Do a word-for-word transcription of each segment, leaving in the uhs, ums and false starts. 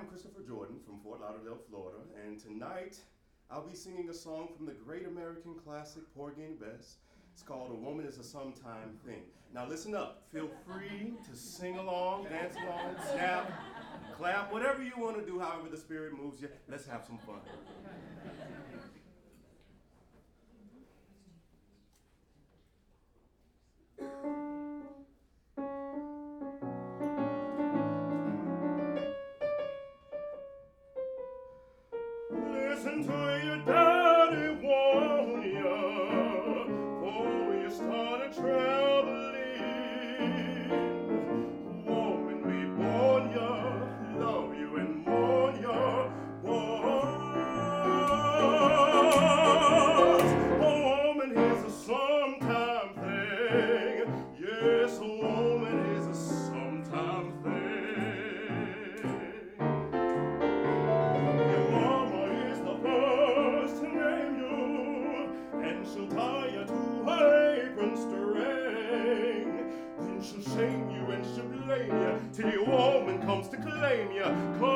I'm Christopher Jordan from Fort Lauderdale, Florida, and tonight I'll be singing a song from the great American classic Porgy and Bess. It's called A Woman is a Sometime Thing. Now listen up. Feel free to sing along, dance along, snap, clap, whatever you want to do, however the spirit moves you. Let's have some fun. Listen to your daddy warn ya, before you start traveling. Woman be born ya, love you and mourn ya, boys. A woman is a sometime thing. Yes, a woman is a sometime thing. She'll tie you to her apron string. Then she'll shame you and she'll blame you till your woman comes to claim you.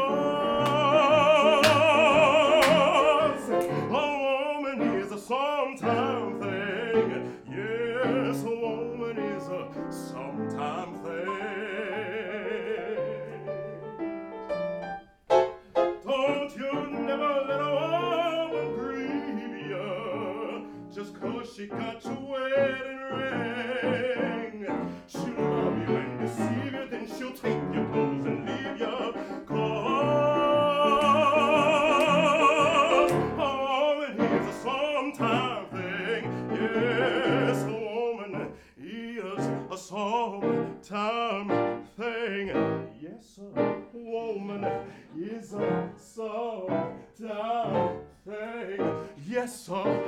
Cause a woman is a sometime thing. Yes, a woman is a sometime thing. Don't you never let a woman grieve you just cause she got your wedding ring. She'll love you and deceive you, then she'll take your clothes and leave you. Cause a woman is a sometime thing. Yes, a woman is a sometime thing. Yes, a woman is a sometime thing. Yes, a